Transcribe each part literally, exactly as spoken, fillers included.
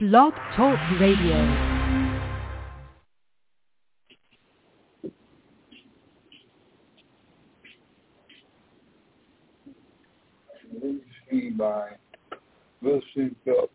Blog Talk Radio. By Wilson Phillips.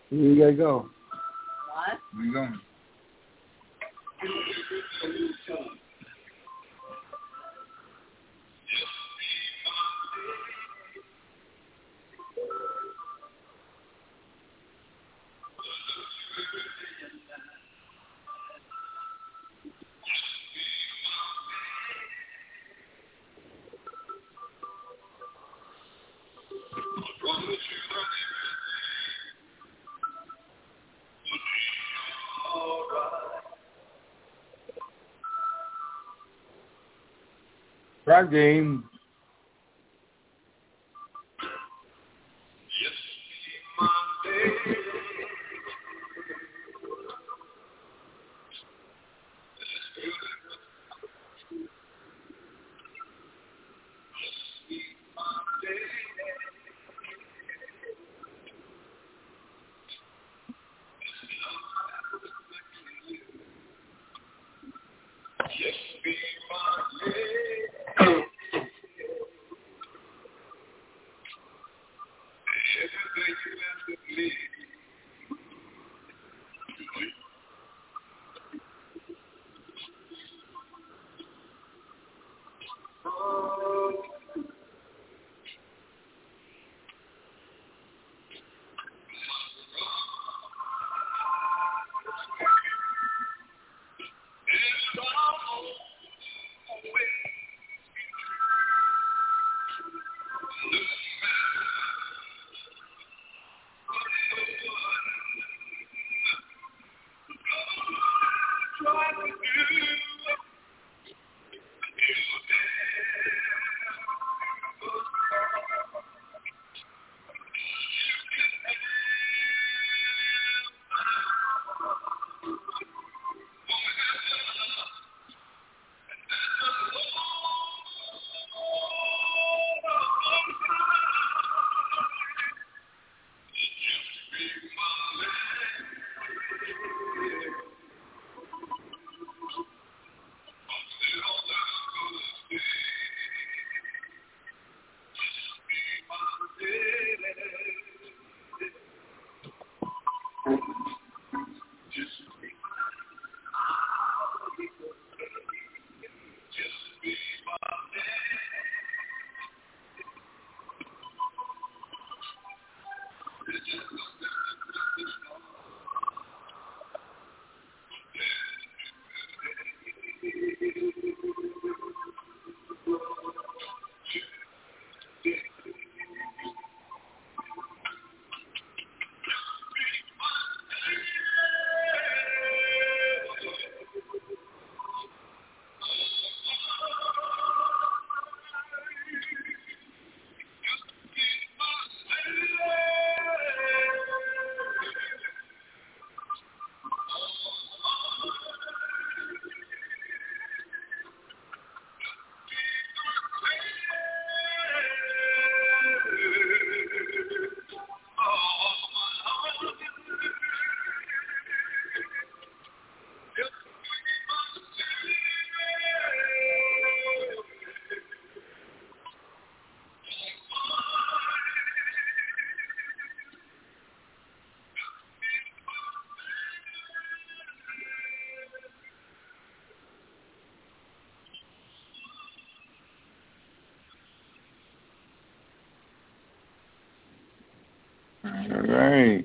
Where you gotta go? What? Where you going? Right game. All right.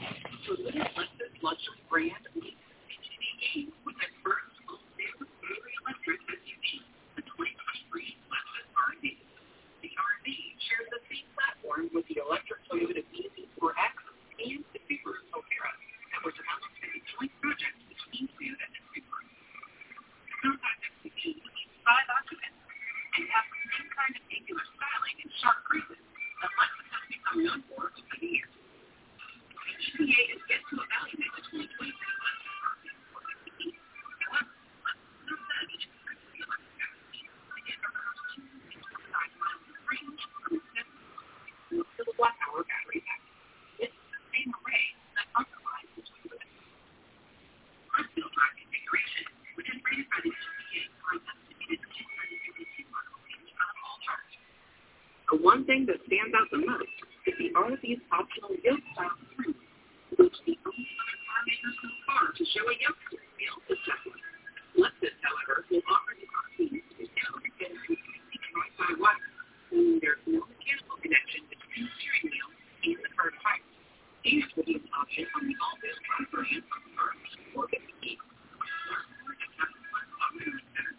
Lexus luxury brand leads H D E with its first full-sale fully electric S U V, the twenty twenty-three Lexus R V. The R V shares the same platform with the electric Toyota B Z four X and the Subaru Solterra that were developed as a joint project between Toyota and Subaru. The compact S U V features five occupants and has the same kind of angular styling and sharp cruises that Lexus has become known for over the years. E P A is yet to evaluate the twenty twenty-three Lexus R V four fifty E. However, Lexus has said it expects the electric S U V to get around two hundred twenty-five miles of range from its seven kilowatt hour battery pack. It's the same array that underlies the Toyota. Front-wheel drive configuration, which is rated by the E P A for an estimated two hundred fifty-two mile range on all charts. The one thing that stands out the most is the R V's optional yoke-style trim, which the only other car maker so far to show a youngster failed successfully. Lexus, however, will offer the car keys to sound and completely drive-by wire, meaning there's no mechanical connection between the steering wheel and the car tires. And will be an option on the all-wheel drive version of the R V four fifty-eight. Learn more at Capital One Auto Center.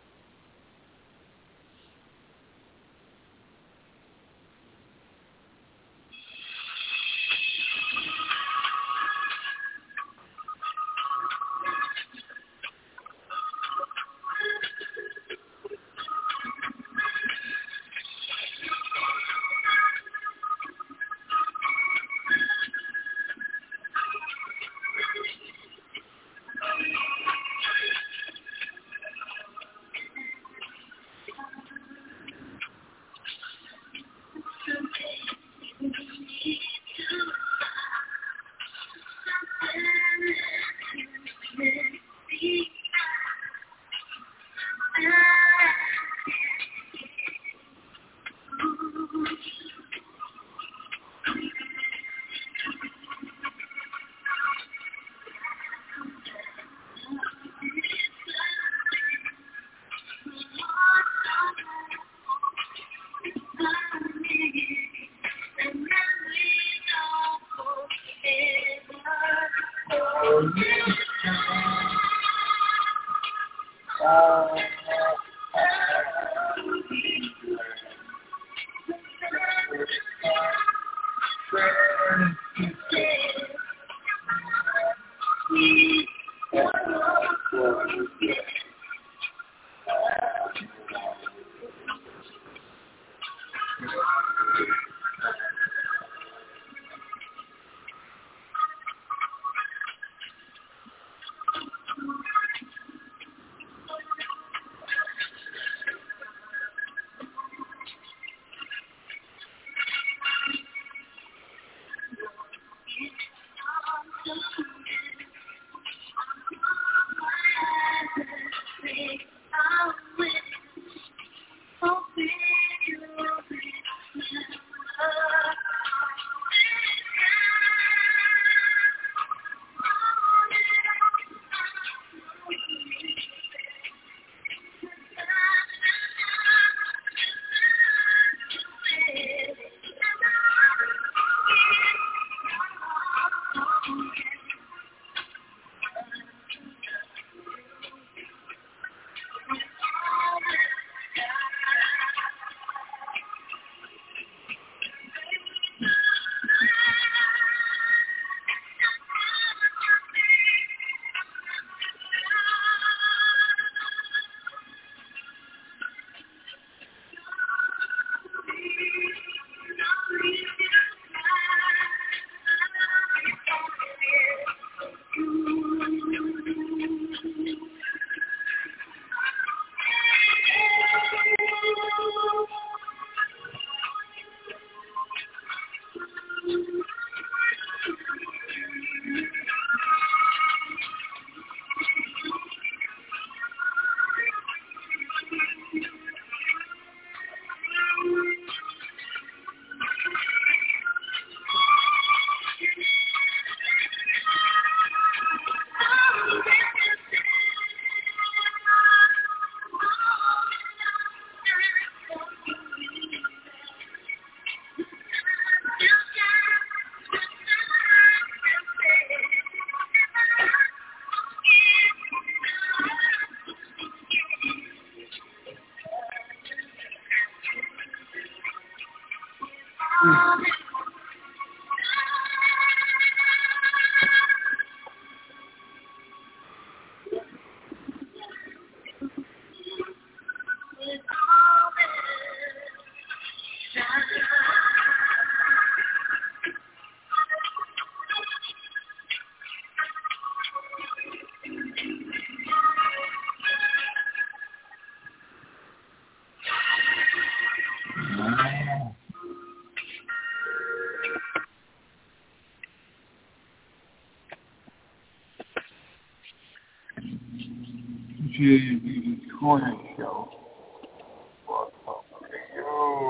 The Corner Show.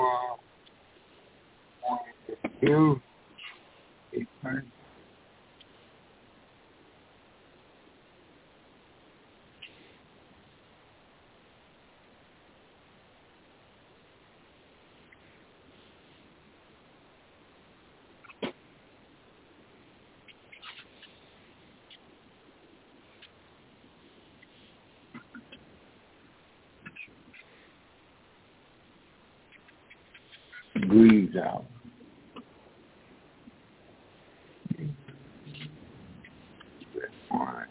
You, breathe out. All right.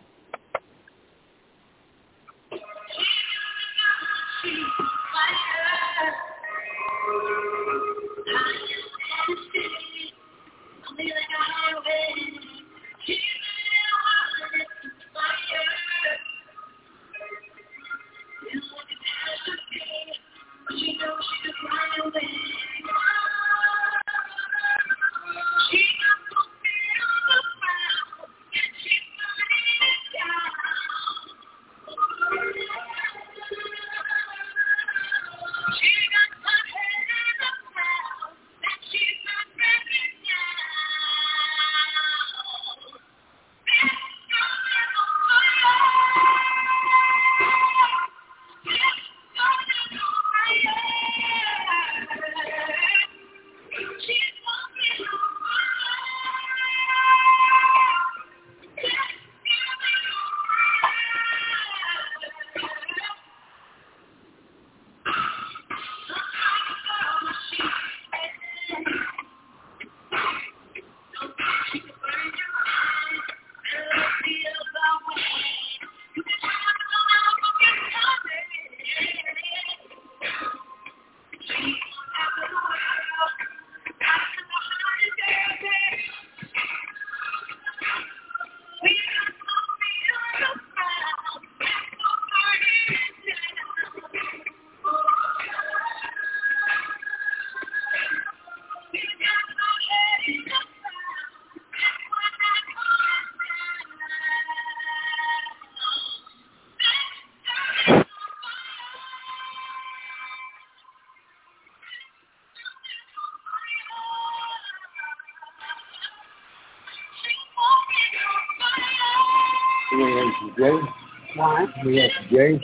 Jay? What? We have Jay.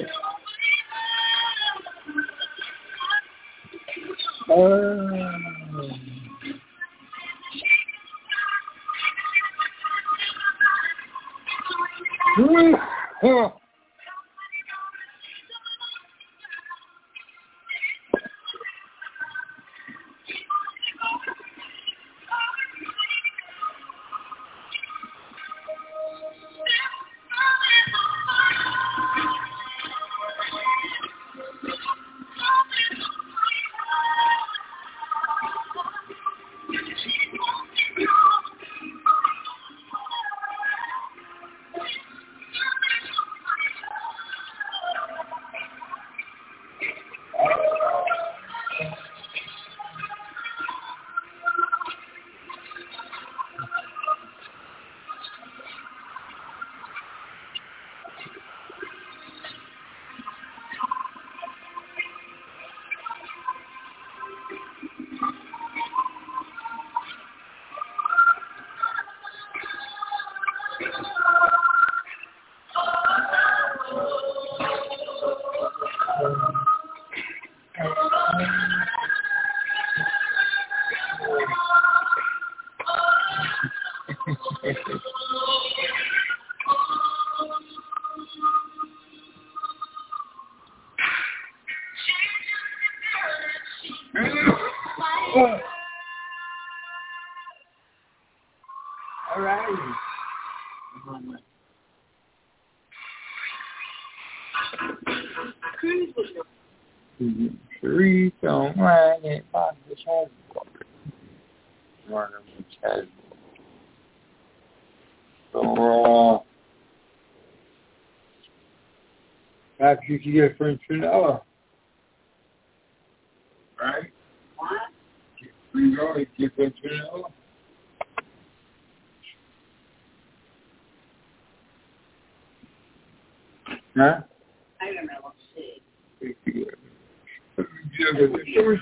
Uh, huh. All right. Three don't mind it, but the child one of the child. So, uh, perhaps you could get French vanilla, right? What? We go and get French vanilla. Huh? I don't know what to say. Yeah, but the first.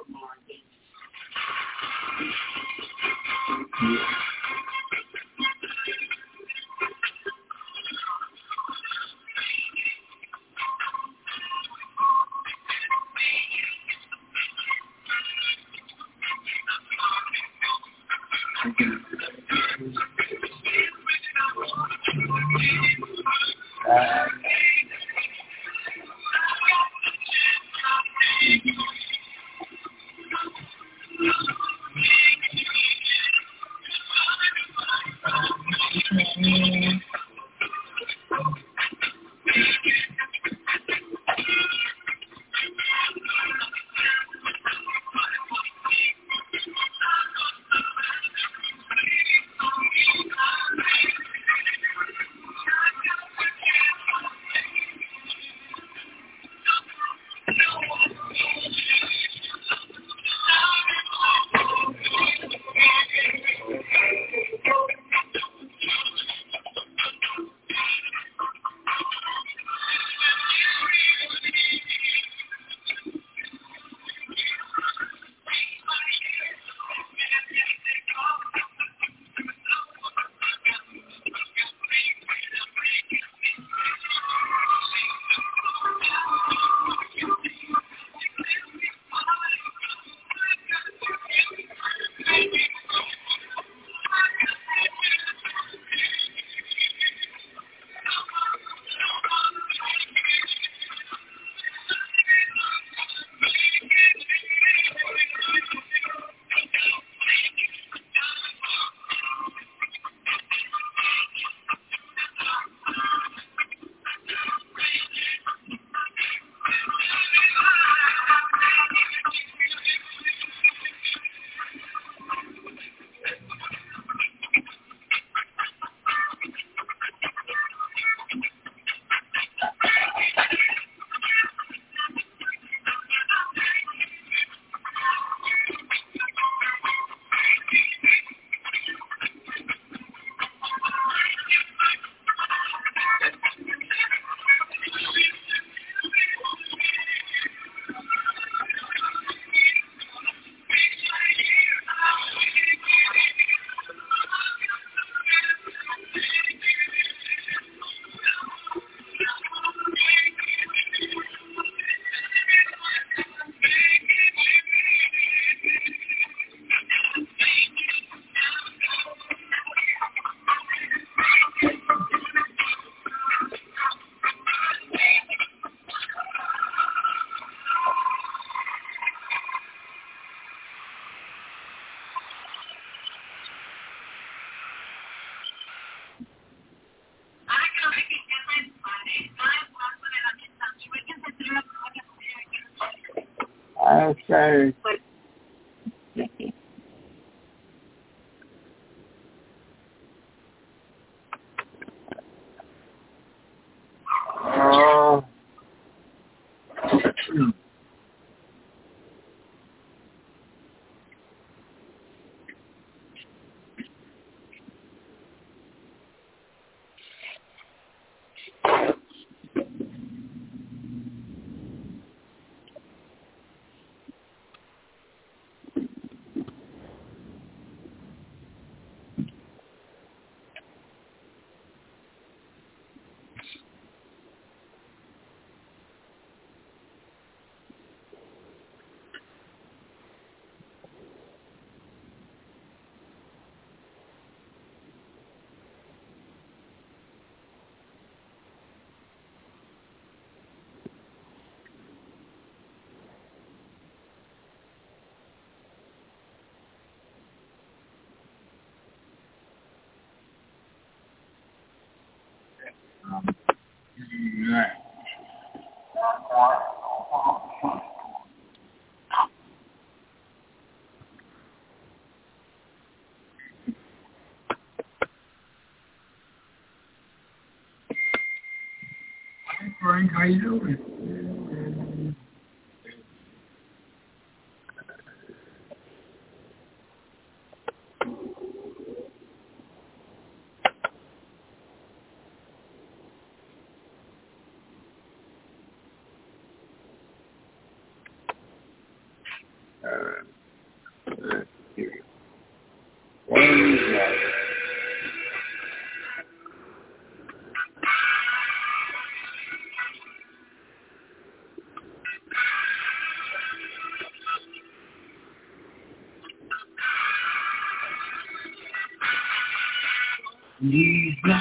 Uh, Okay. But Uh, Hey Frank, how you doing? Uh, let's see. What is that? Jesus.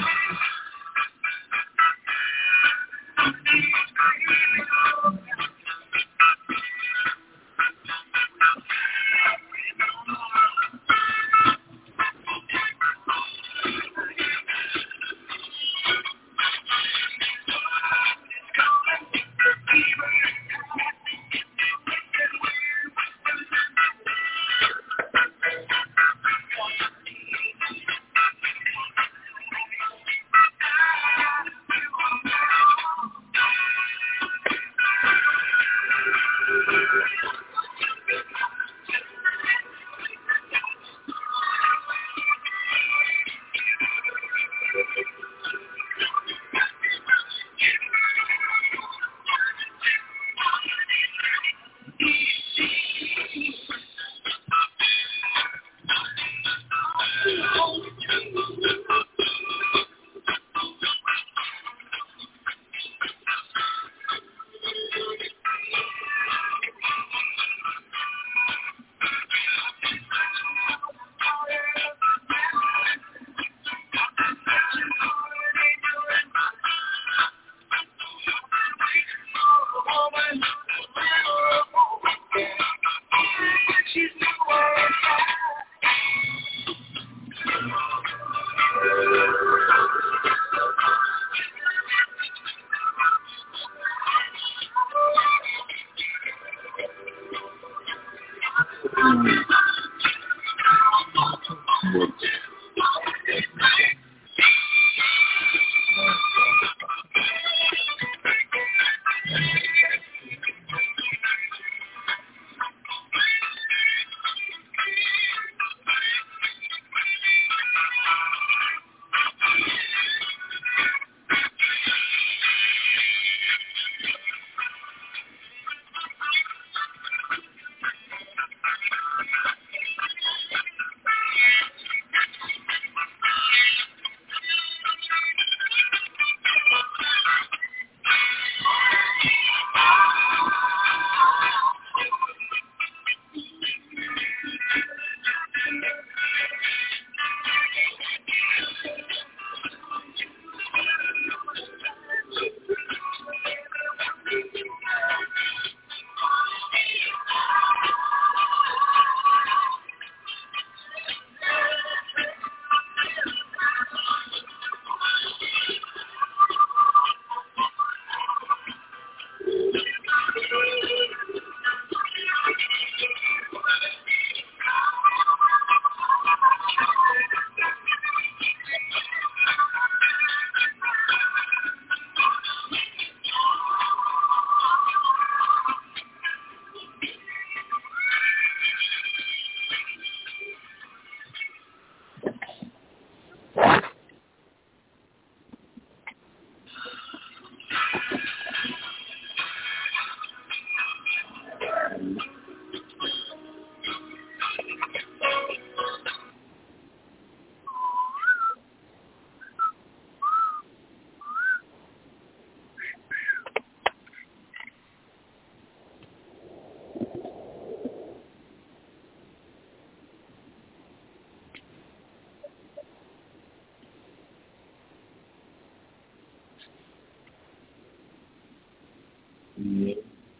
Yeah.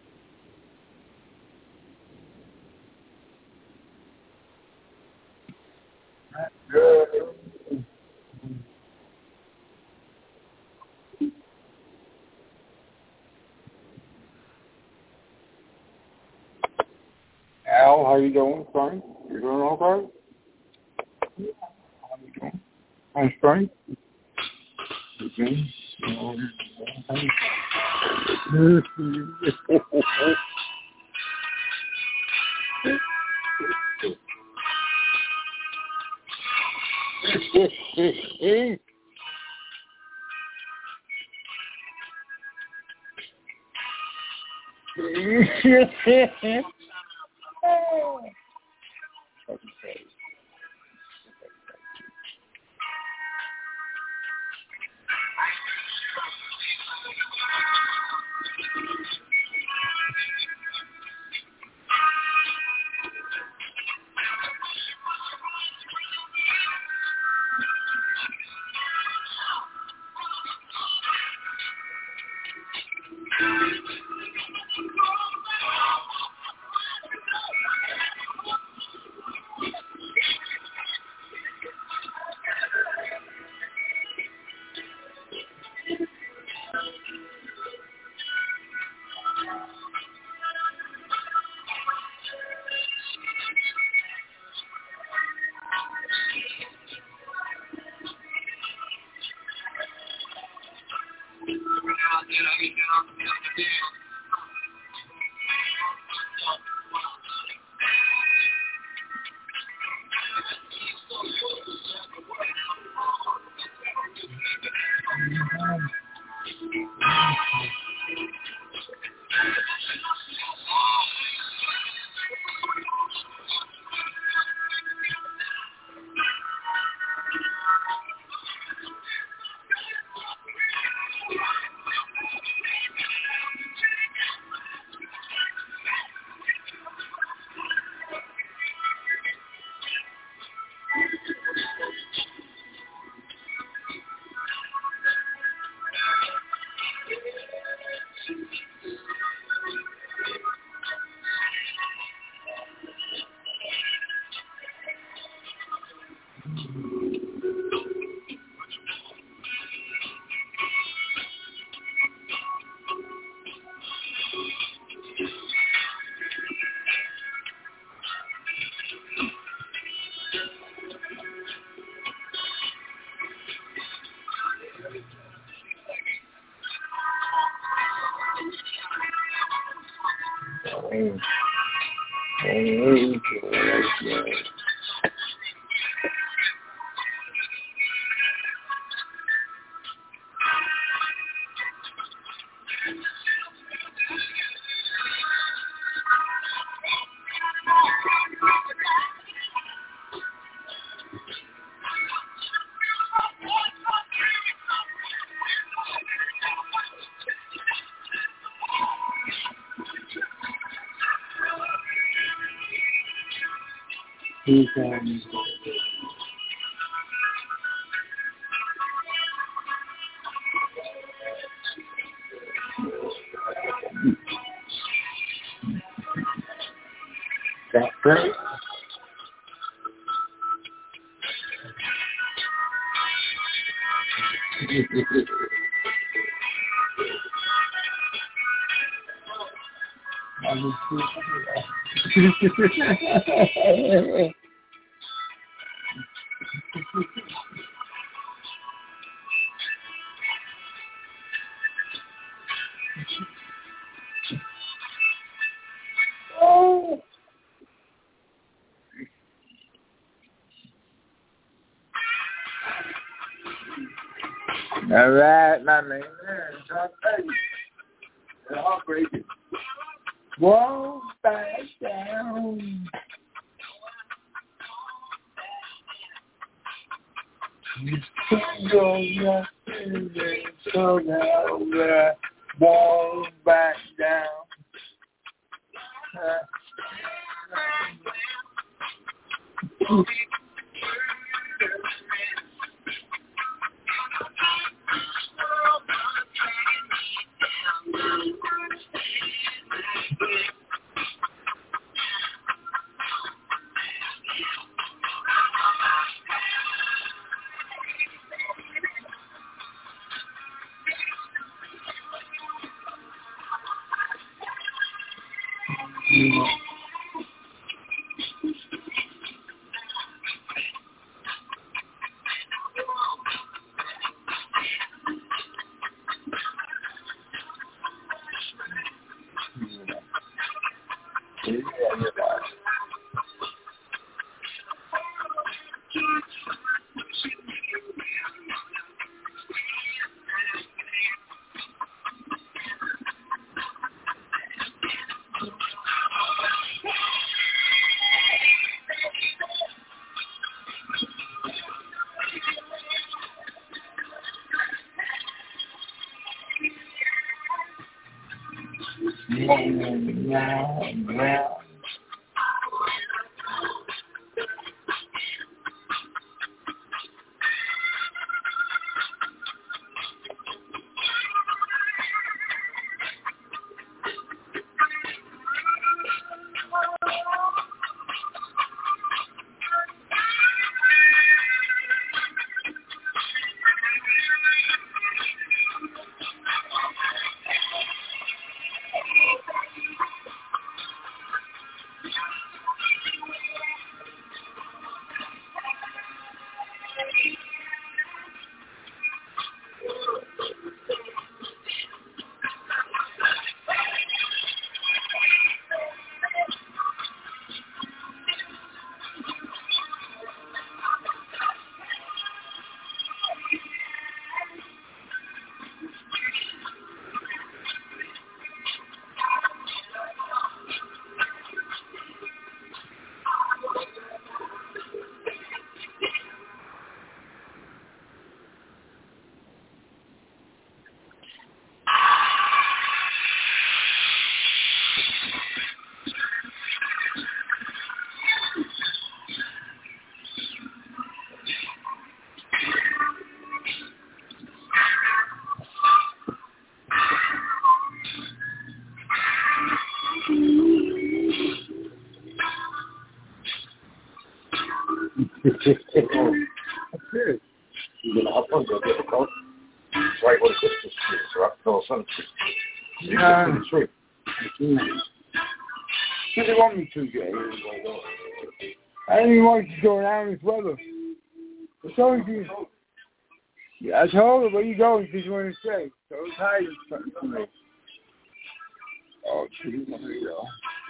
That's good. Al, how you doing, Frank? You doing okay? Yeah. How you doing? I'm Frank. Okay. He's um, that's great. Oh. All right, my man. I'll break it. Won't back down. Go yesterday, so now I won't back down. Uh, That's it. You're gonna have fun, you'll get the coat. It's right where the Christmas tree is, right? No, sun tree. Yeah. The tree. What do they want me to do? I didn't even want you to go around this weather. I told you. Yeah, I told her, where you going? She just wanted to say. So it's hiding something from me. Oh, geez, there you go.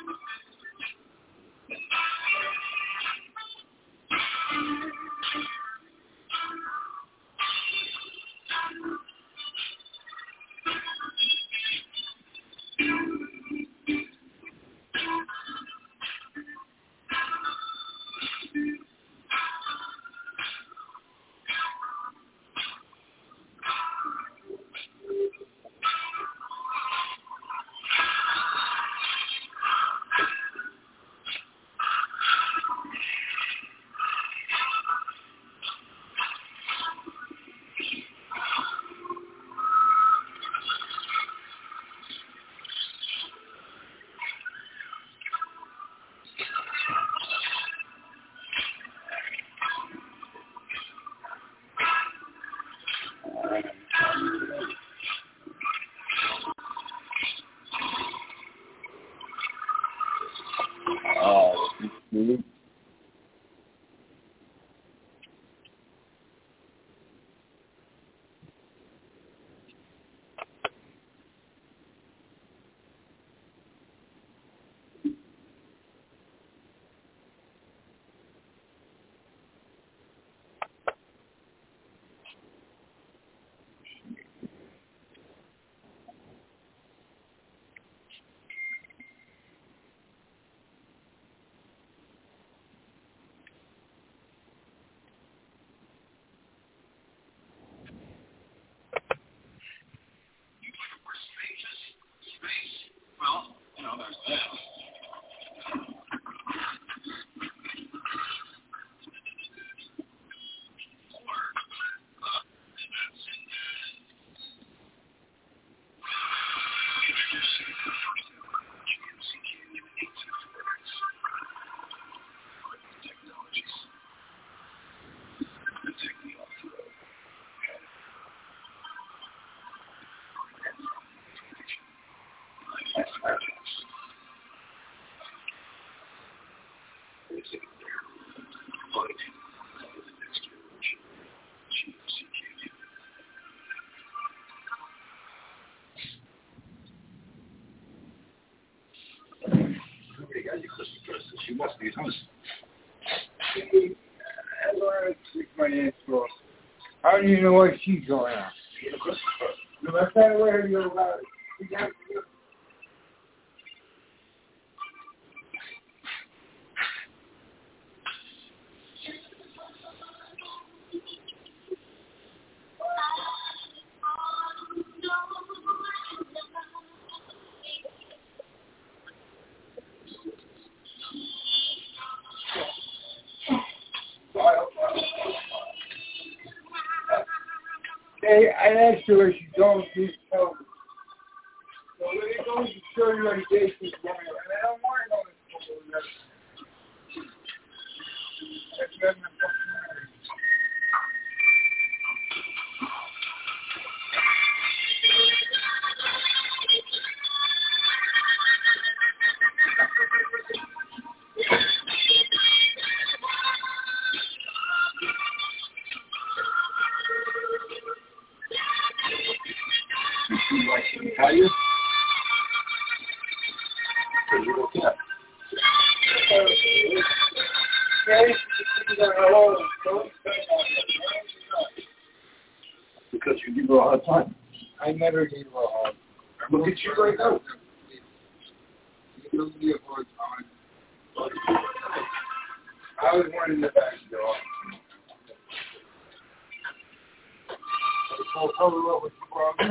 Oh, mm-hmm. Somebody got you Christmas presents. You must be honest. I want to take my aunt's girl. I don't even know what she's going on. Get a Christmas present. No, that's not the way to go about it. We got to do it. Hey, I asked her where she's going, she's told me. So when they go to show you on the day she's going, and I don't want to go to school. That's nothing to fucking matter. You like to tell you? Because you don't care. Okay? Because you give her a hard time. I never gave her a hard time. Look at you right now. You don't give her a hard time. I was one in the back door. I'll cover up with you brought me.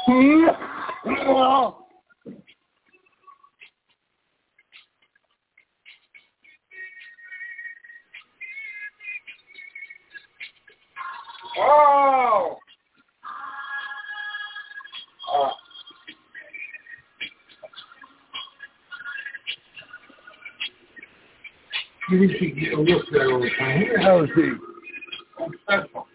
Oh! Uh, you should get a look at that all the time. Who the hell is he? That's special.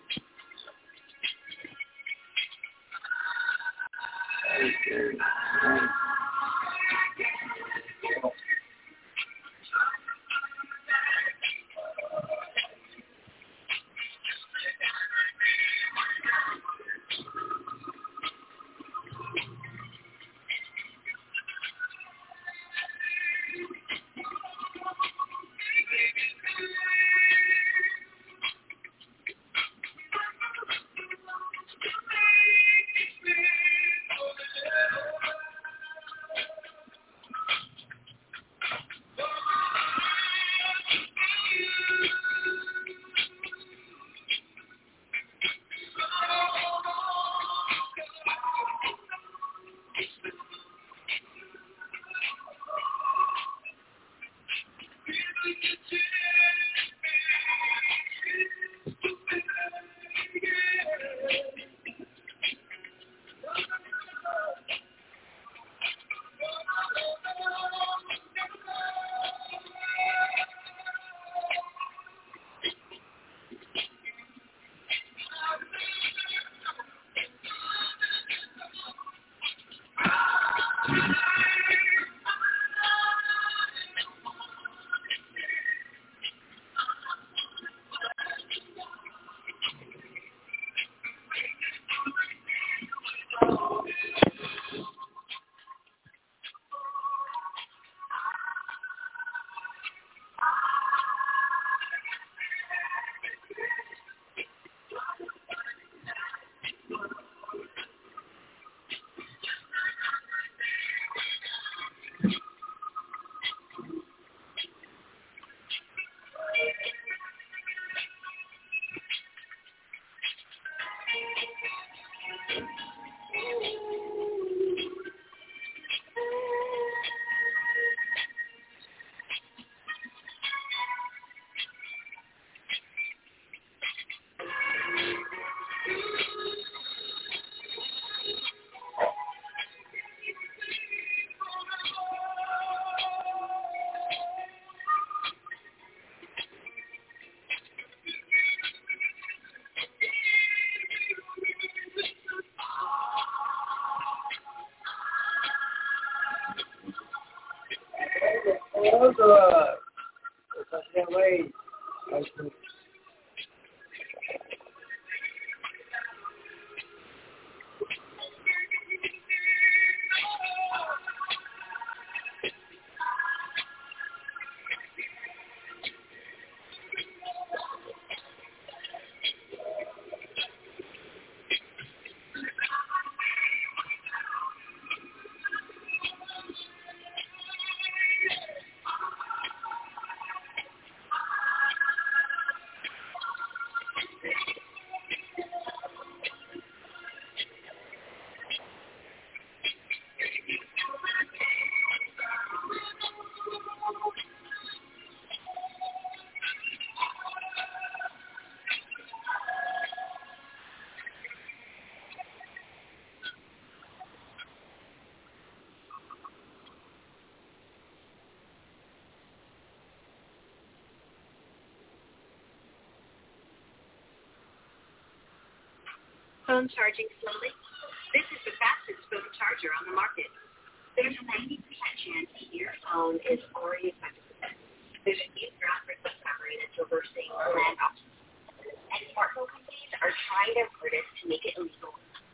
Phone charging slowly? This is the fastest phone charger on the market. There's a ninety percent chance your phone is already affected with this. There's a new groundbreaking discovery that's reversing land options. And smartphone companies are trying their hardest to make it illegal.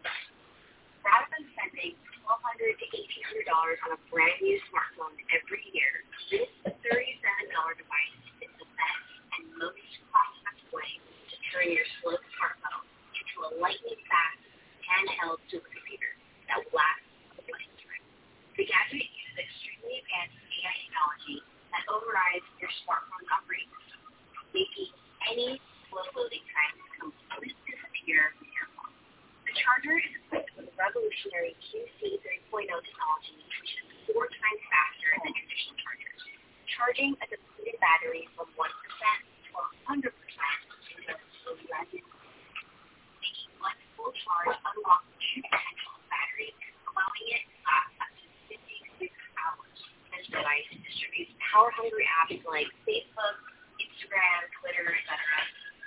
Rather than spending twelve hundred dollars to eighteen hundred dollars on a brand new smartphone every year, this thirty-seven dollars device is the best and most cost-effective way to turn your slow smartphone into a lightning-fast, handheld supercomputer that will last a lifetime. The gadget uses extremely advanced A I technology that overrides your smartphone's operating system, making any slow loading time completely disappear from your phone. The charger is equipped with revolutionary Q C three point oh technology, which is four times faster than traditional chargers, charging a depleted battery from one percent to one hundred percent in just twenty seconds. Making one full charge unlocks true potential of the battery, allowing it to last up to fifty-six hours. This device distributes power-hungry apps like Facebook, Instagram, Twitter, et cetera,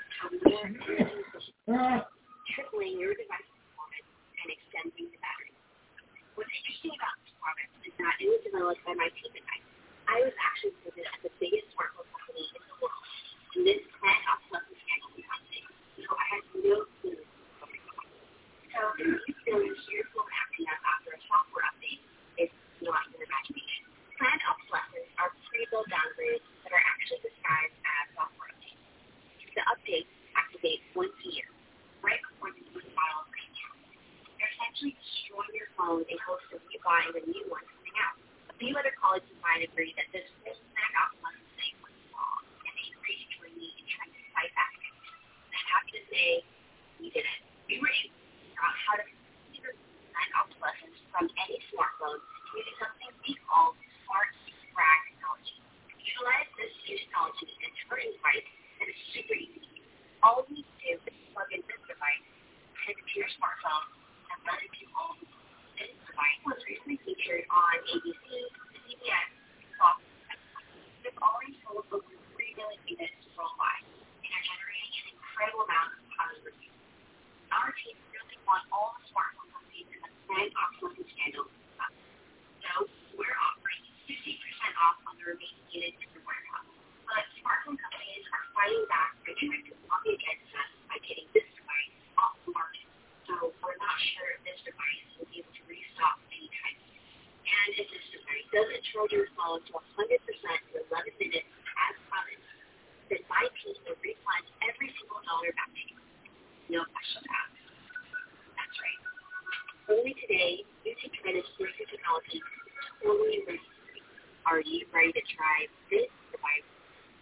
tripling your device's performance and extending the battery. What's interesting about this product is that it was developed by my team at Night. I was actually visited at the biggest smartphone company in the world, and this planned obsolescence scandal was happening, so I had no clue what was going on. So these failures years long acting up after a software update is not your imagination. Planned obsolescence are pre-built downgrades that are actually disguised as software updates. The updates activate once a year, right before the new model comes out. They're essentially destroying your phone in hopes of you buying the new one coming out. A few other colleagues of mine agree that this whole planned obsolescence thing was wrong, and they agreed to join me in trying to fight back against it. I'm happy to say we did it. We were able to figure out how to consider planned obsolescence from any smartphone using something we call smart frag technology. Utilize this new technology and charging device, and it's super easy to use. All you need to do is plug in this device, connect it to your smartphone, and let it do all of it. This device was recently featured on A B C, C B S, Fox, and it's already sold over three million units worldwide, and are generating an incredible amount of positive reviews. Our team really want all the smartphone companies in the planned obsolescence scandal to stop. So we're offering fifty percent off on the remaining units in the warehouse. But smartphone companies are fighting back by trying to lobby against us by getting this device off the market. So we're not sure if this device will be able to restock anytime soon. And if this device doesn't charge your phone to one hundred percent in eleven minutes as promised, then my team will refund every single dollar back to you. No questions asked. That's right. Only today, using tremendous breakthrough technology is totally risk-free. Are you ready to try this device?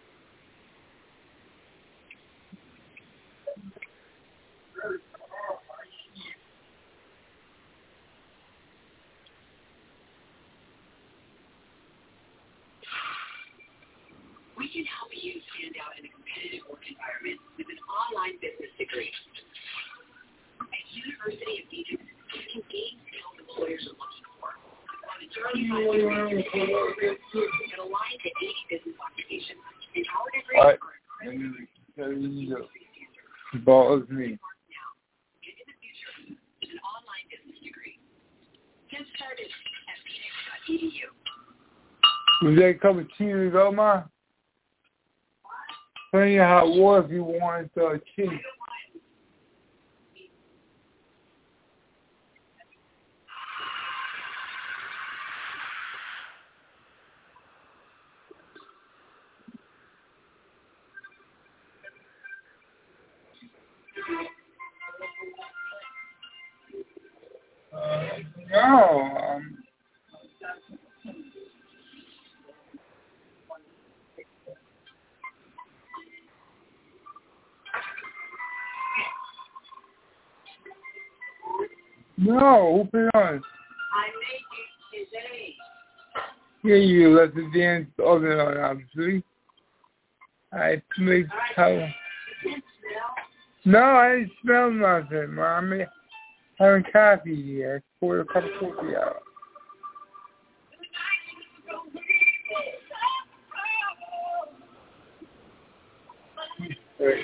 We can help you stand out in a competitive work environment with an online business degree. At University of Egypt, you can gain skills employers are looking for. On a thirty-five degree that align to eighty business occupations, and our degrees All right. are The incredible. ball is me. Now, and in the future, with an online business degree. Get started at phoenix dot e d u. Would that come with tea to go, Ma? Plenty of hot water if you want uh, tea. Uh, no, um, no, open on. I made you today. Yeah, you let the dance oven on, obviously. I make how. You can smell. No, I didn't smell nothing, Mommy. Having coffee here. Pour a cup of coffee out. Right.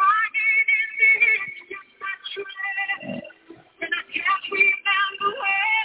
And I can't remember where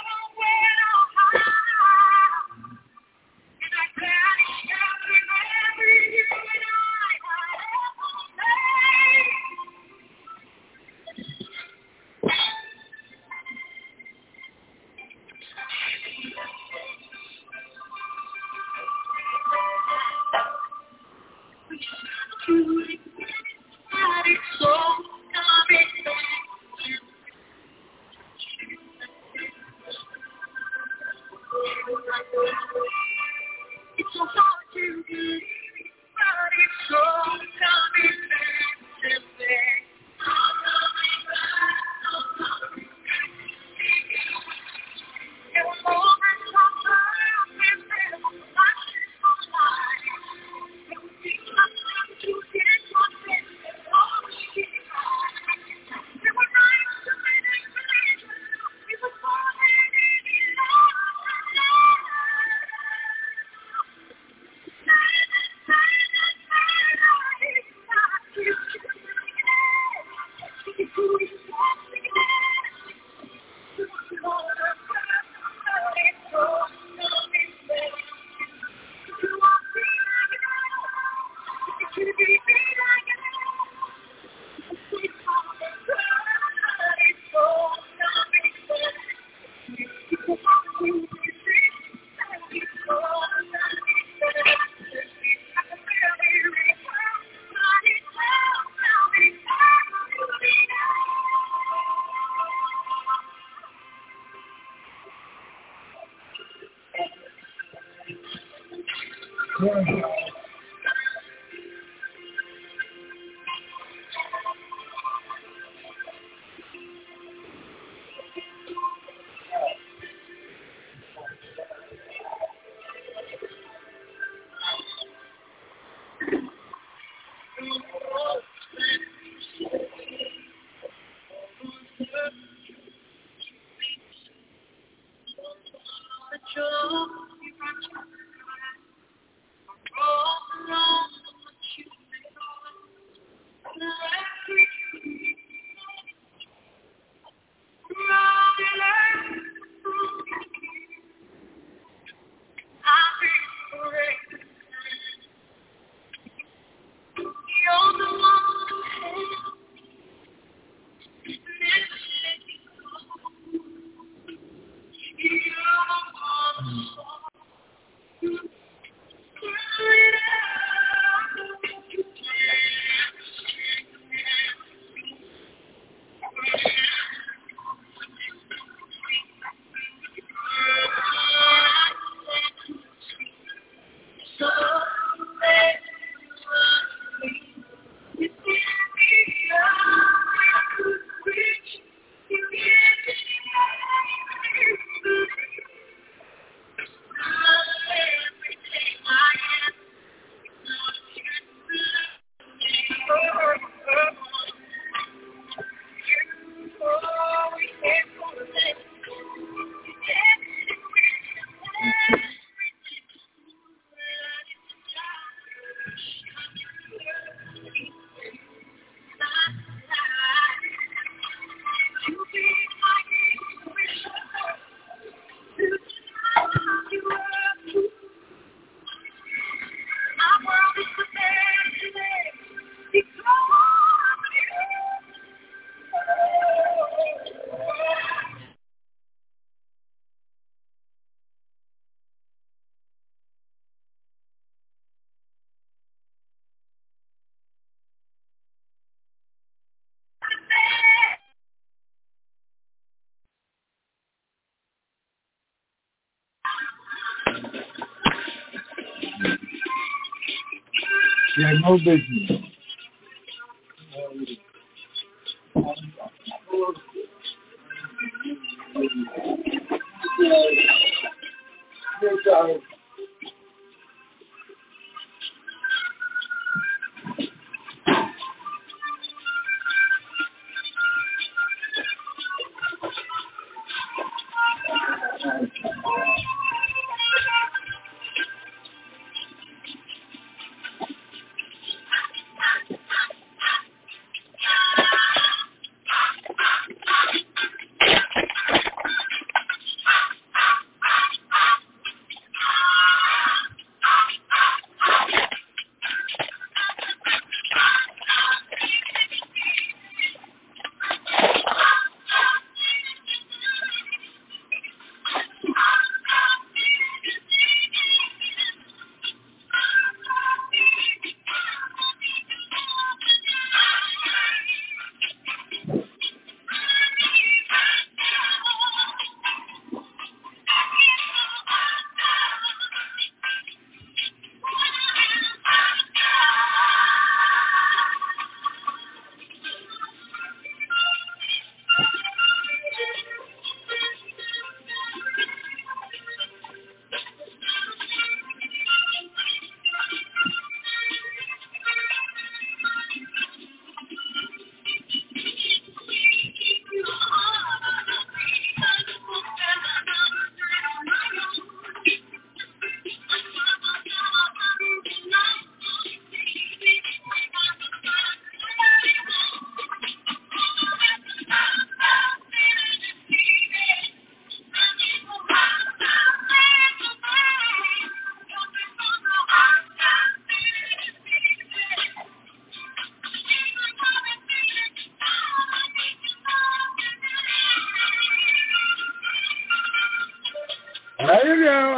She had no business.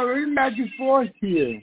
we're back and forth here.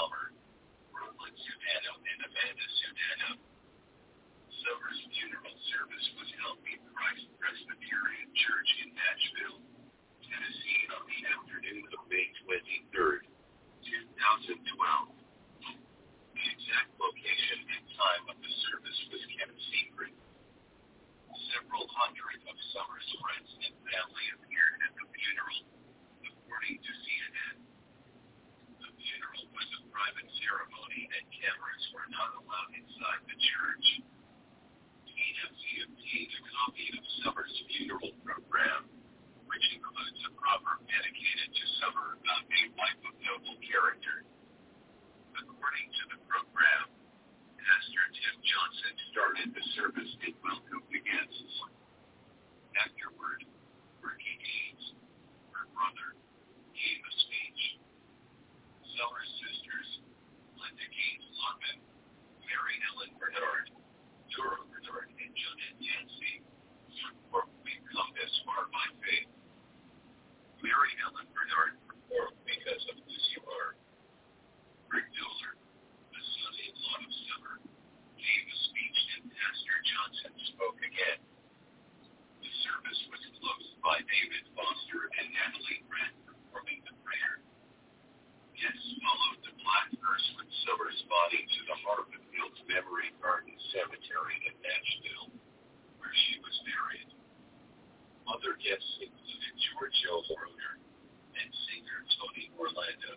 Summer's funeral service was held in Christ Presbyterian Church in Nashville, Tennessee on the afternoon of May twenty-third, two thousand twelve. The exact location and time of the service was kept secret. Several hundred of Summer's friends and family appeared at the funeral, according to C N N. The funeral was a private ceremony and cameras were not allowed inside the church. T M Z obtained a copy of Summer's funeral program, which includes a proverb dedicated to Summer about a life of noble character. According to the program, Pastor Tim Johnson started the service and welcomed the guests. Afterward, Ricky Gaines, her brother, gave a speech. Summer's sisters, Linda Gaines Longman, Mary Ellen Bernard, Dora Bernard, and Jeanette Yancey, performed We've Come This Far by Faith. Mary Ellen Bernard performed Because of Who You Are. Rick Diller, the son-in-law of Summer, gave a speech and Pastor Johnson spoke again. The service was closed by David Foster and Natalie Grant performing the prayer. Guests followed the black hearse with Summer's body to the Harvard Fields Memory Garden Cemetery in Nashville, where she was buried. Other guests included George L. Roeder and singer Tony Orlando.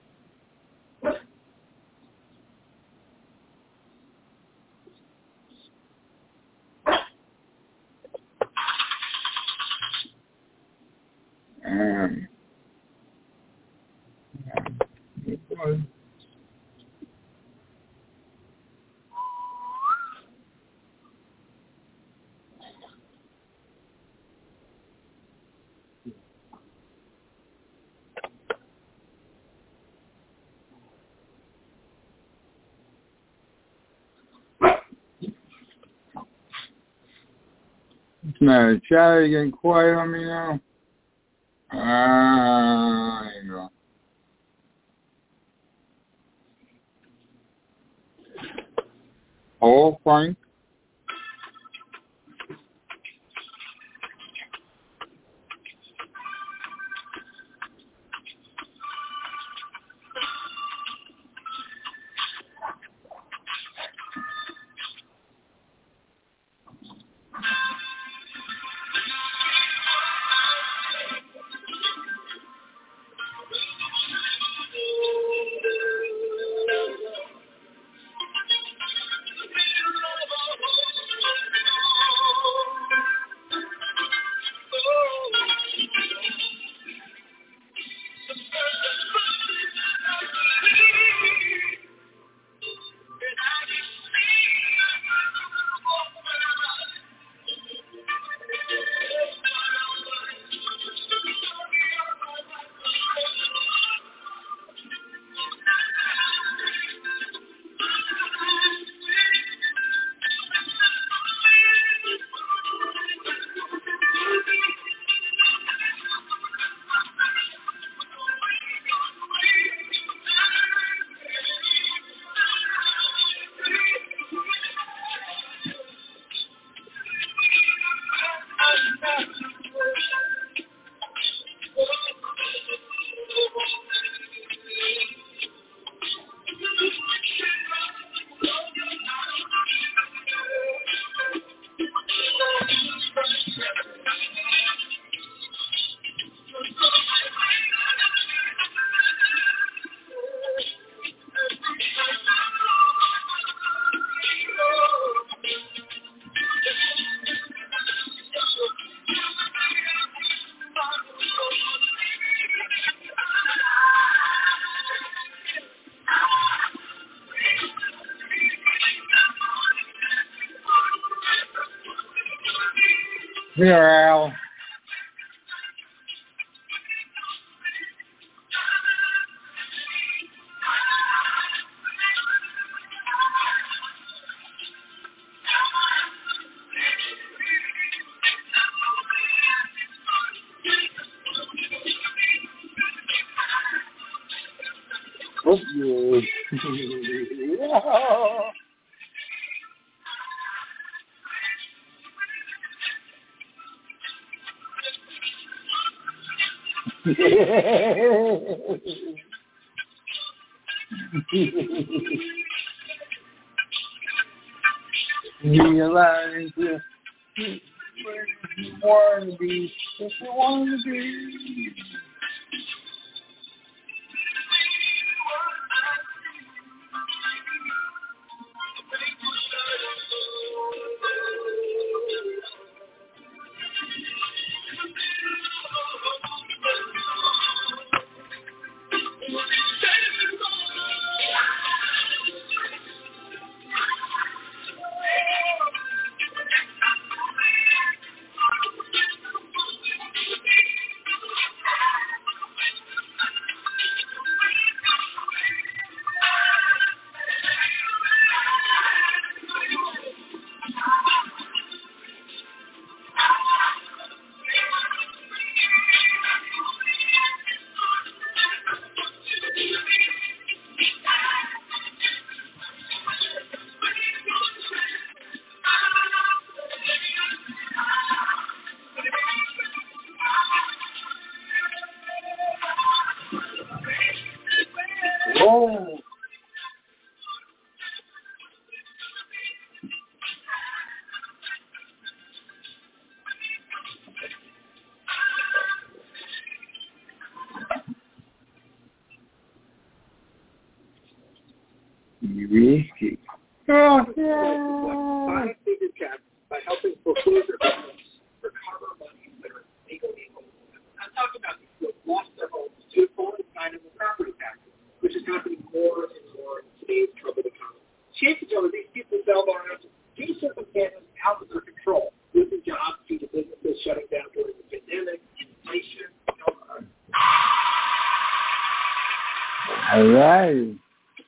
Um, it was. What's the matter? Charlie getting quiet on me now? Ah, there you go. Oh, Frank. Here, Al. Oh, yeah. Realize where you want to be, if you want to be. Oh. Risky. Oh, yeah. Five-figure checks by helping foreclosure victims recover money that are legally owed. I'm talking about people who have lost their homes to falling behind in the property taxes, which is happening more and more in today's troubled economy. Chances are these people fell behind due to circumstances out of their control, losing jobs due to businesses shutting down during the pandemic, inflation, you know. All right.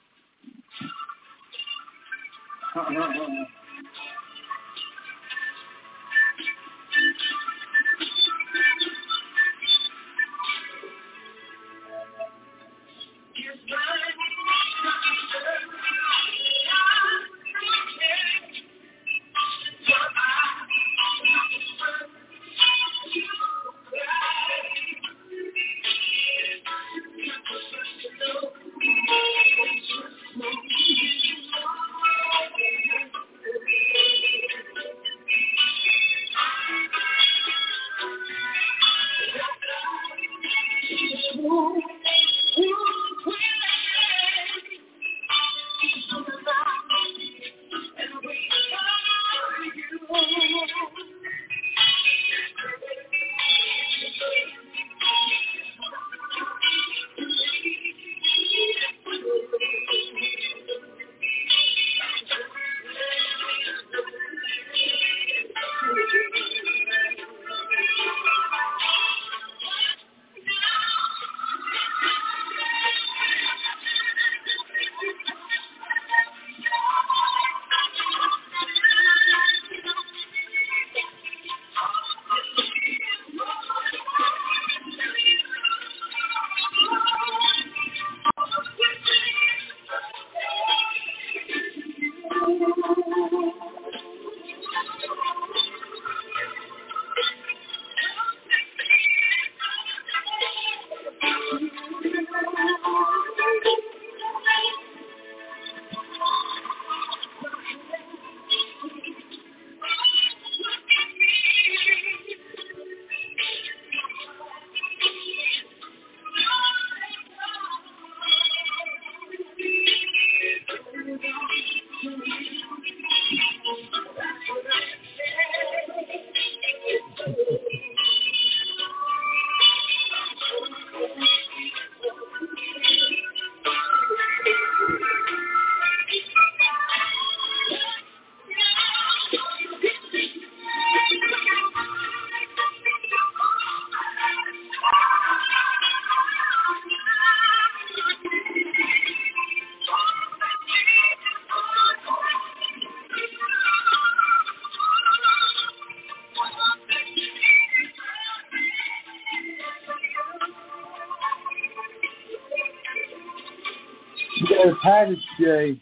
You got a package, Jay.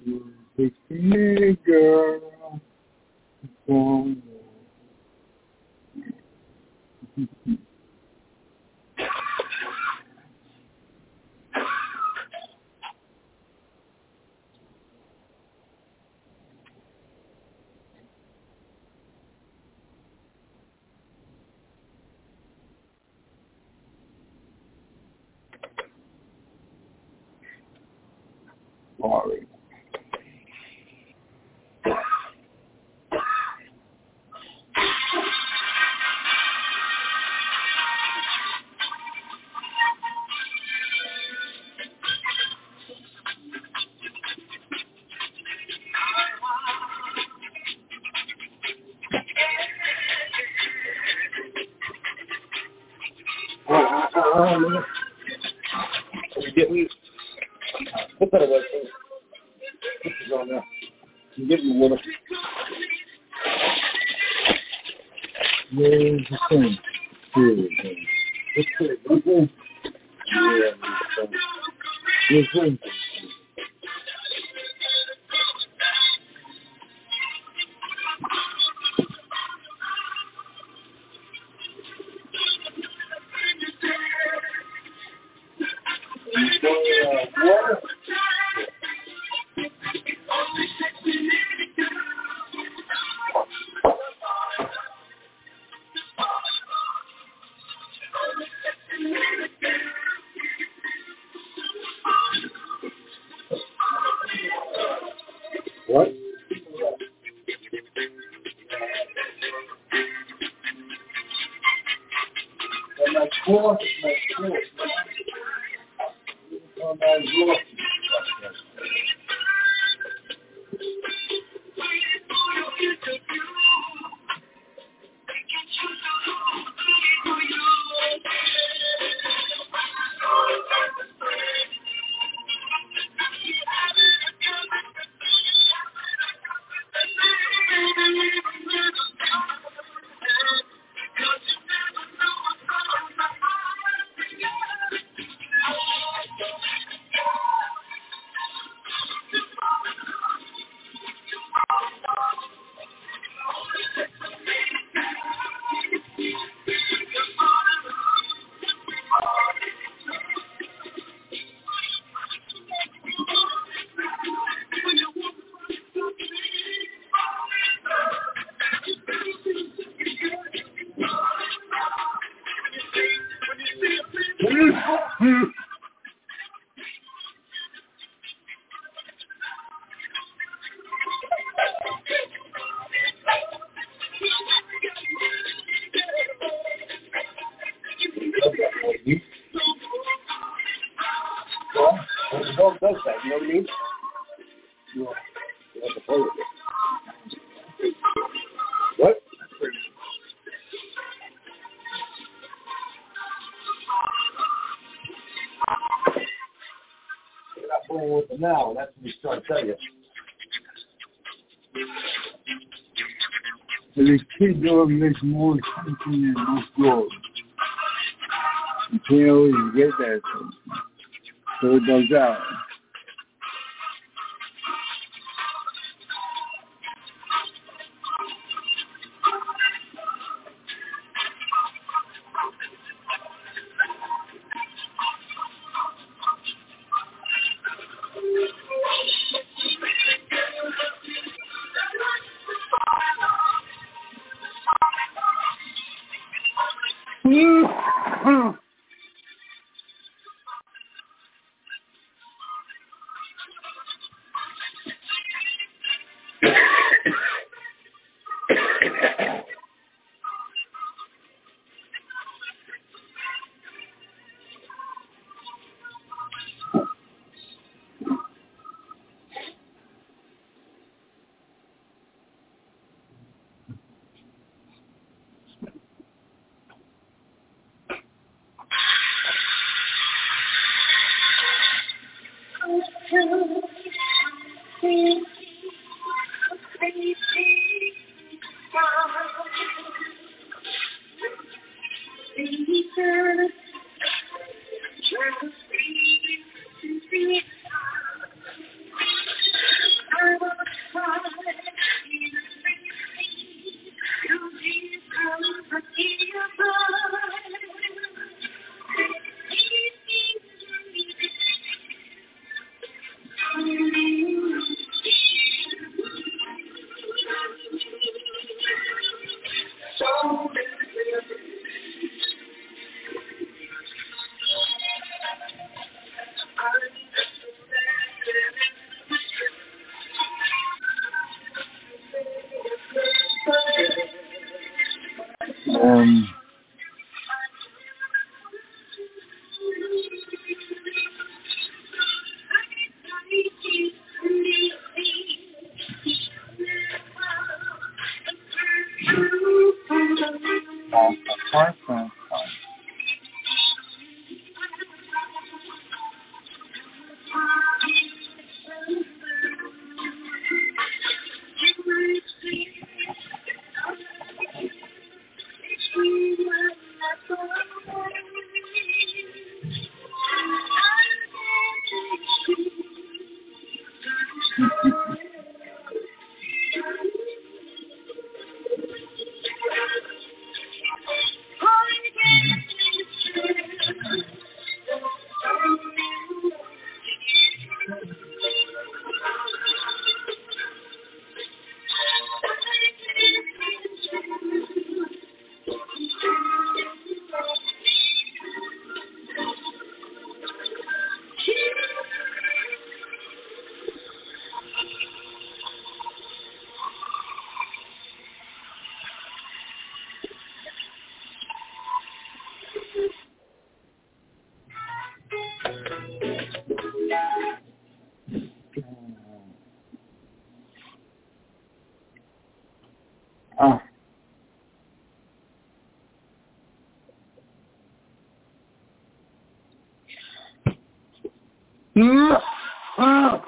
It's me, girl. Oh, sorry. Um, you get me? Put that away, please. Put this on there. You get me water. Where's the thing? Here it is. It's good. Okay. Yeah. This thing. Water. What? And my cloth is my cloth. On my cloth. Well, the dog does that, you know what I mean? You have to play with it. What? You're not playing with it now, that's what he's trying to tell you. So this kid dog makes more sense than most dogs. You can't always get that thing. So it does that. Um, fine, fine, fine. Ah. Mm. Ah.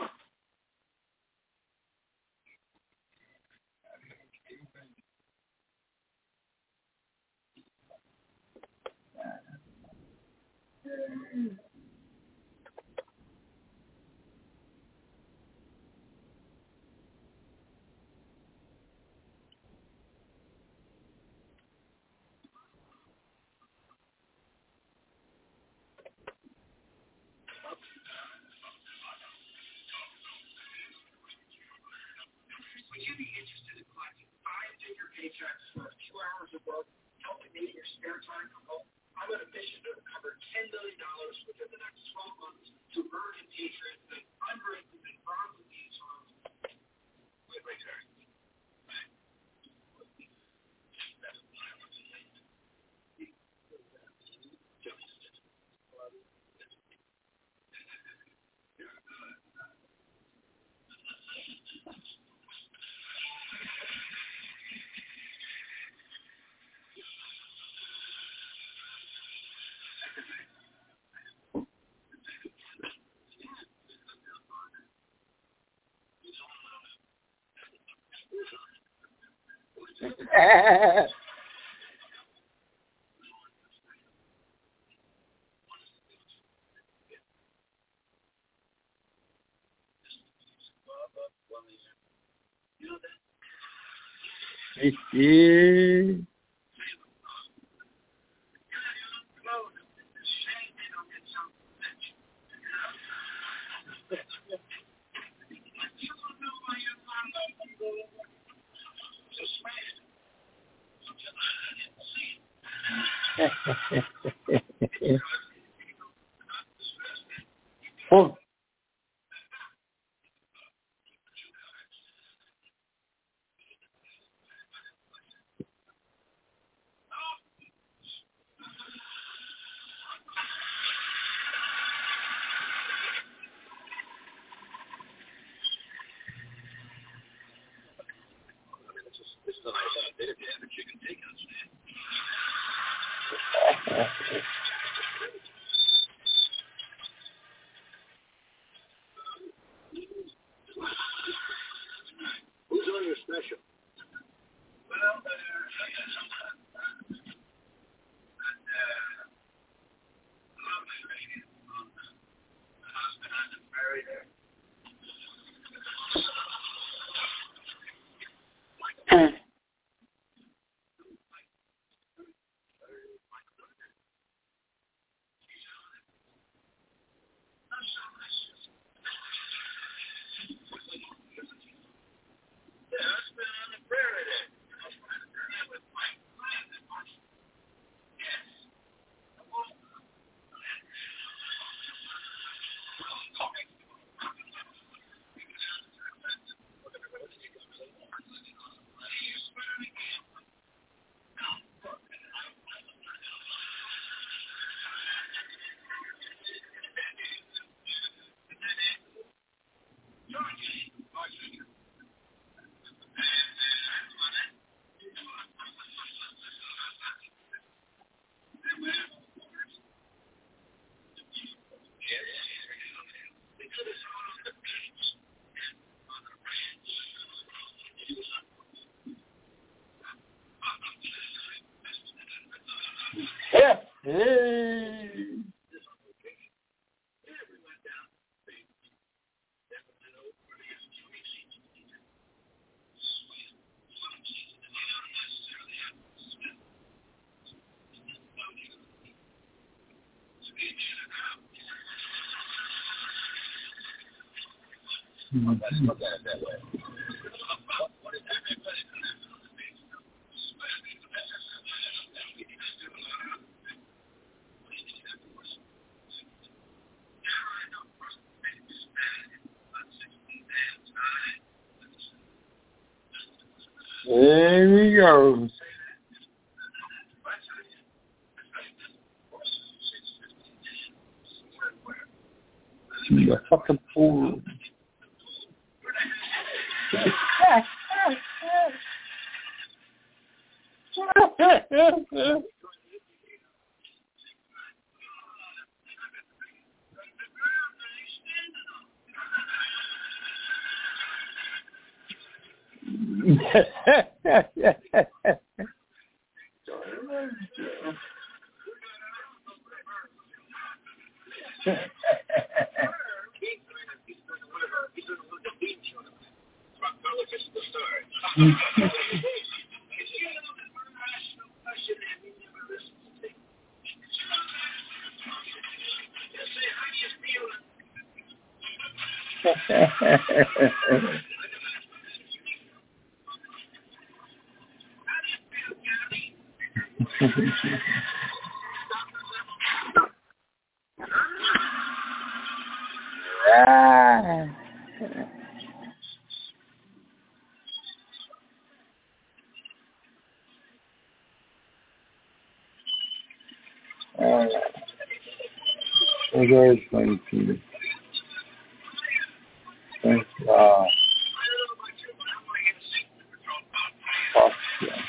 Would you be interested in collecting five figure paychecks for a few hours of work, helping me in your spare time from home? I'm on a mission to recover ten million dollars within the next twelve months to earn and patrons that unbreakable and bronze these songs with my parents. Yeah. Oh. This is a nice outfit if you have a chicken takeout stand. Who's on your special? Well, uh, lovely lady. The husband hasn't married her. Hey. Let's look at it that way. There we go. You fucking fool. Ah. Uh, there's my team. Thanks. Uh, yeah.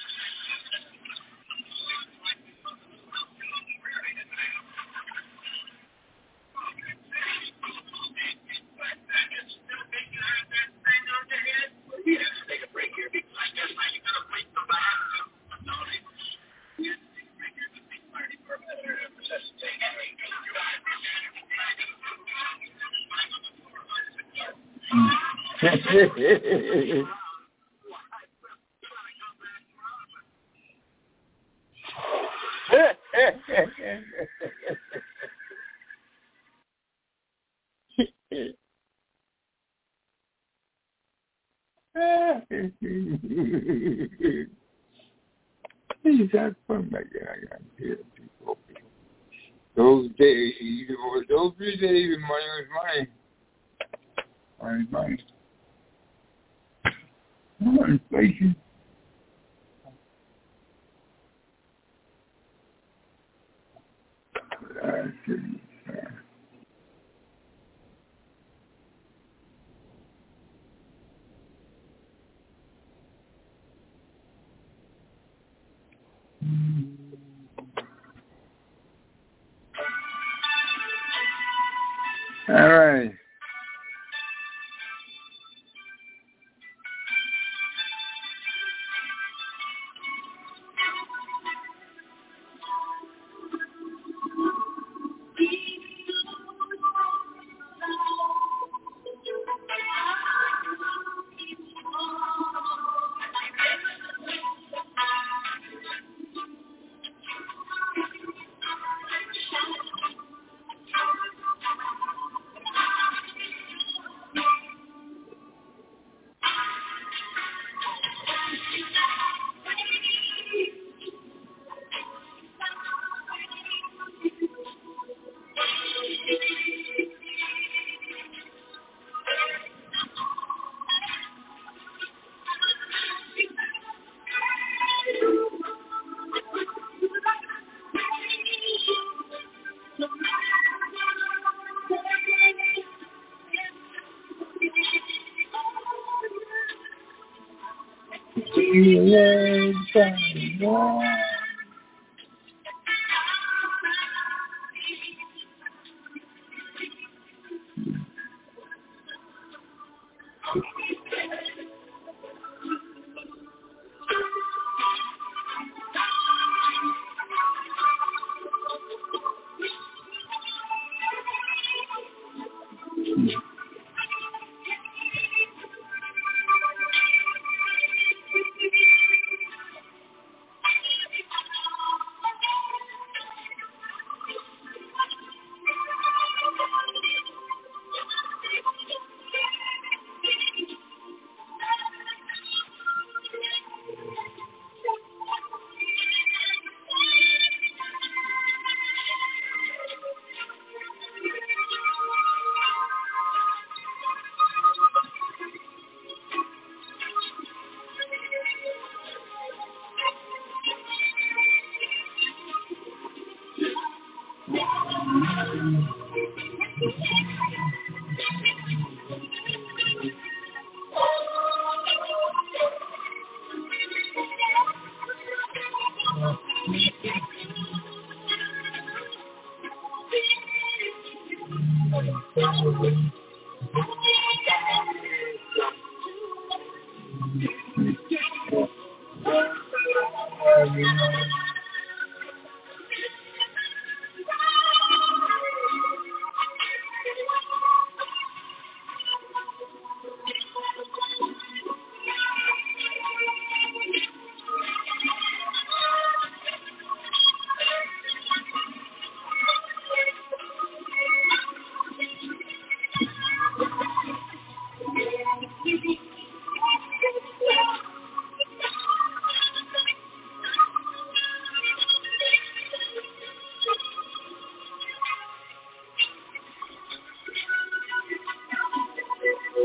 Please have fun back there. I got here, people. Those days, those three days, money was mine. Money was mine. Oh, inflation. Uh, All right.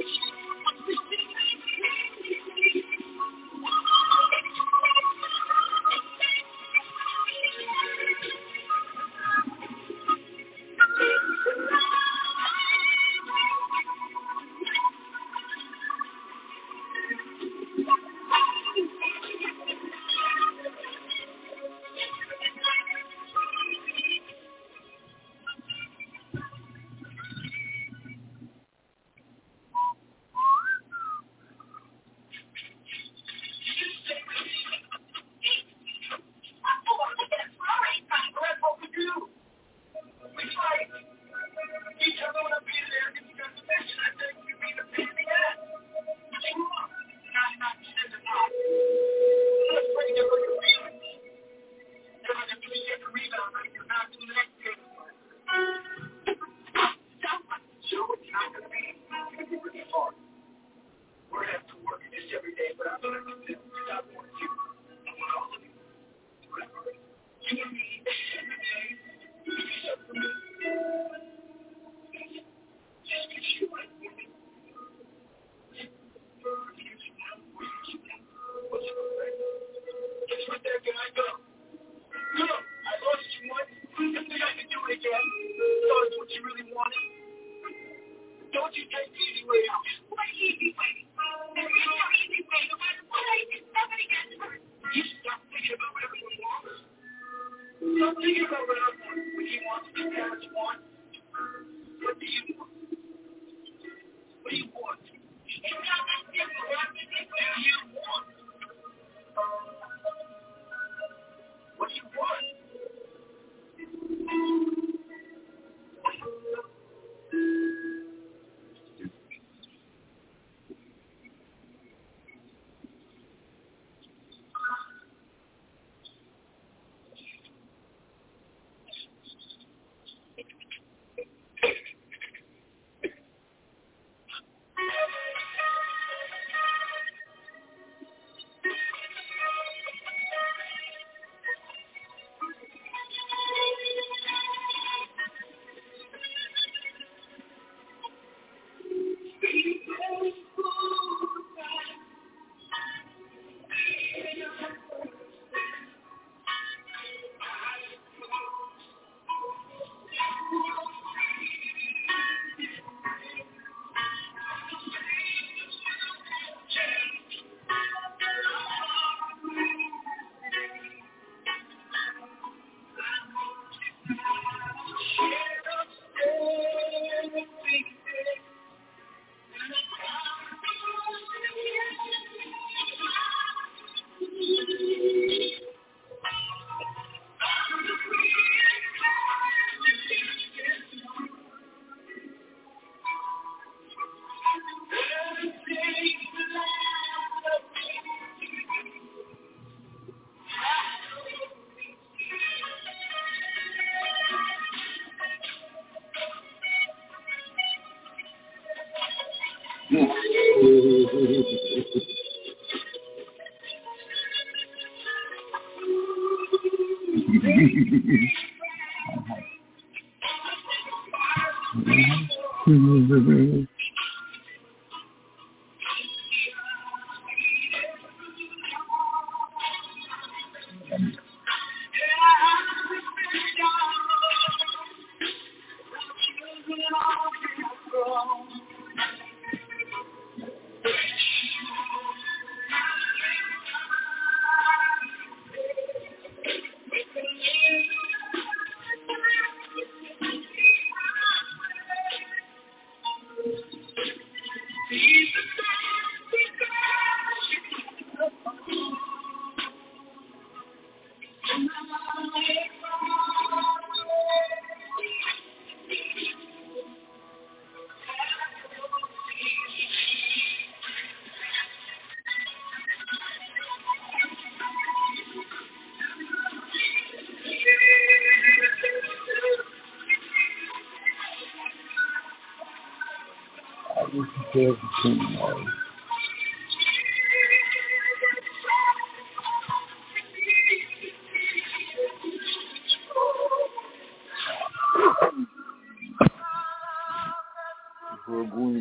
We're going to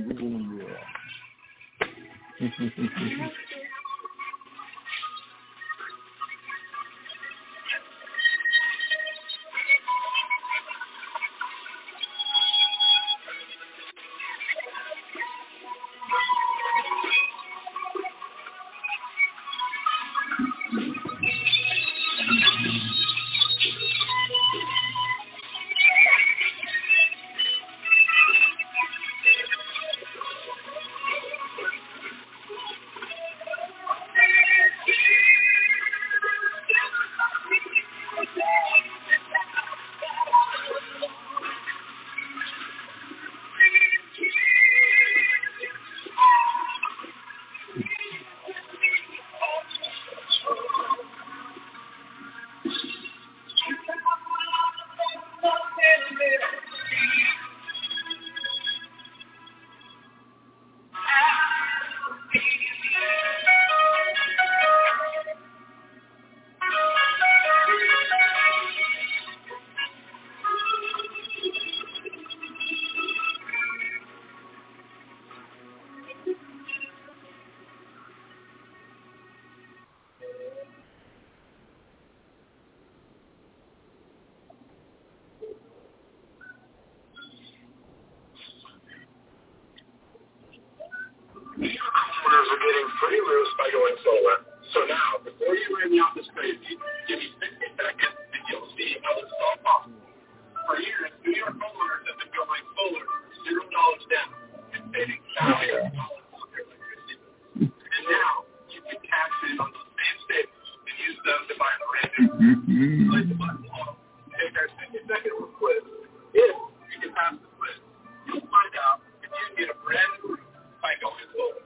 Homeowners are getting free roofs by going solar. So now, before you ran me off this crazy, give me sixty seconds and you'll see how this is all possible. For years, New York homeowners have been going solar zero dollars down and saving thousands of dollars on their electricity bills. And now, you can cash in on those same savings and use them to buy a brand new roof. Like the button below. Take our sixty second roof quiz. If you can pass the quiz, you'll find out if you can get a brand new roof by going solar.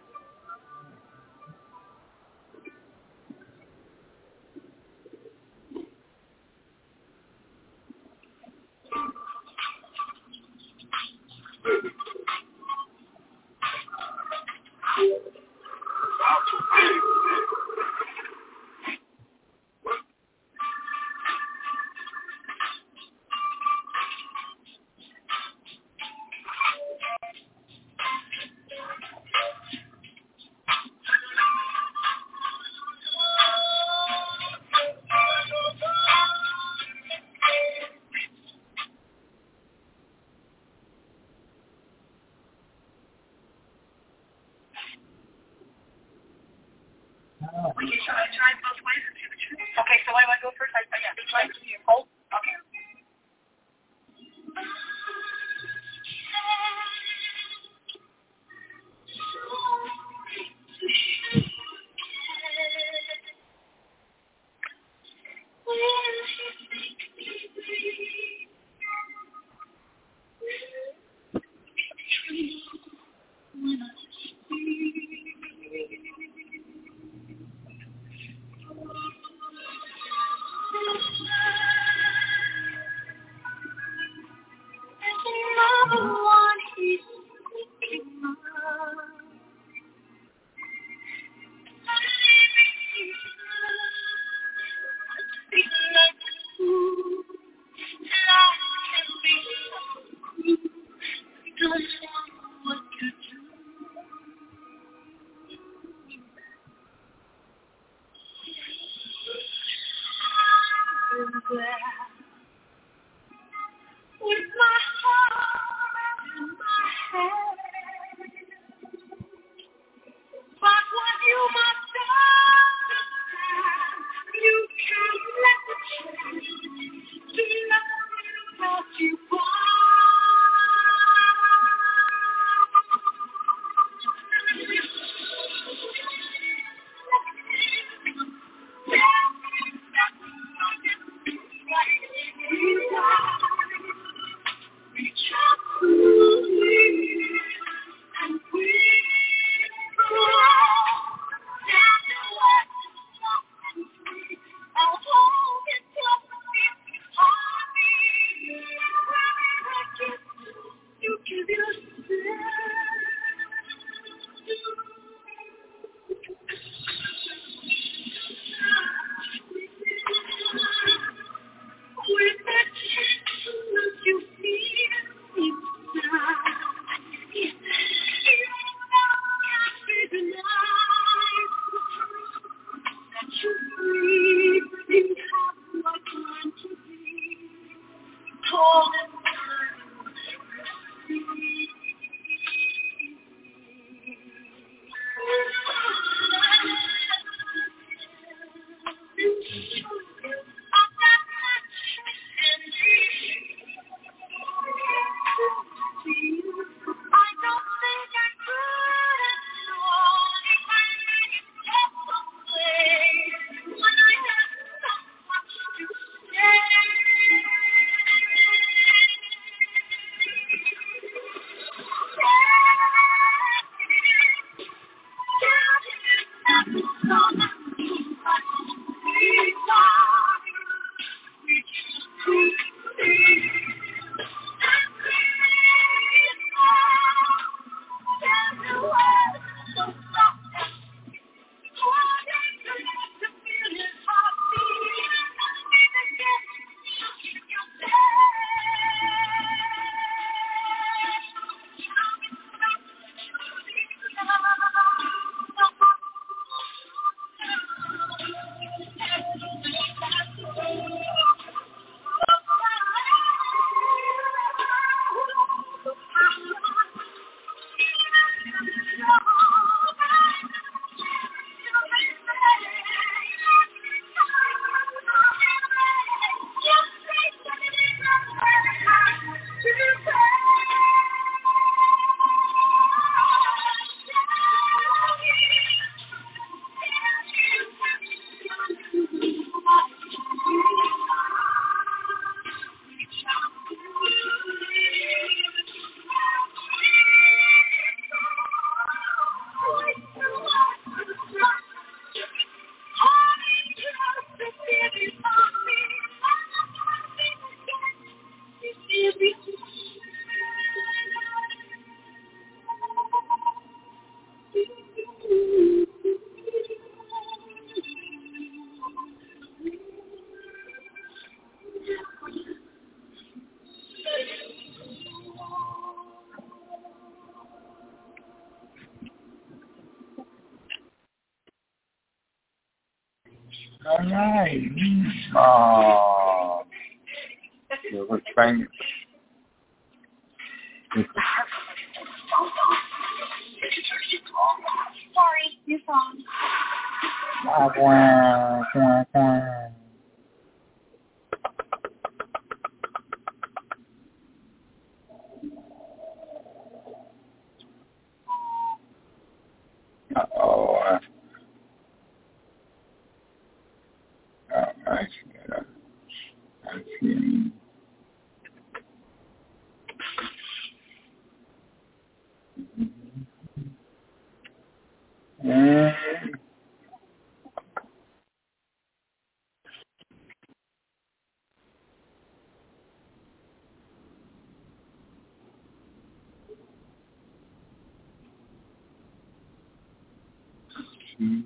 Okay, so why do I go first? I, I, yeah, try to hold. Okay. All right. Oh. Let's bang it. Sorry, your phone. Quack, quack, quack, quack. Uh-oh. Uh, oh, I see it. I see. Mm. Mm.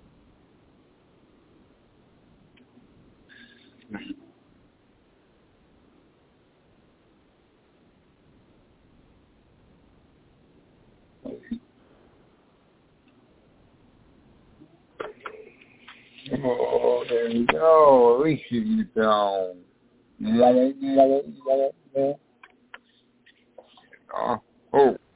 Oh, there we go. At least you get down. Oh, oh.